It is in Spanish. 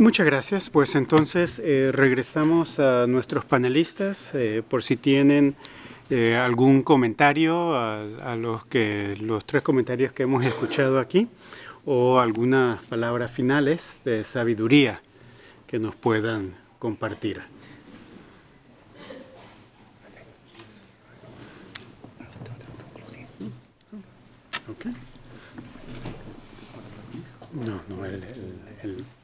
Muchas gracias. Pues entonces regresamos a nuestros panelistas por si tienen algún comentario a los tres comentarios que hemos escuchado aquí o algunas palabras finales de sabiduría que nos puedan compartir. Okay. No, el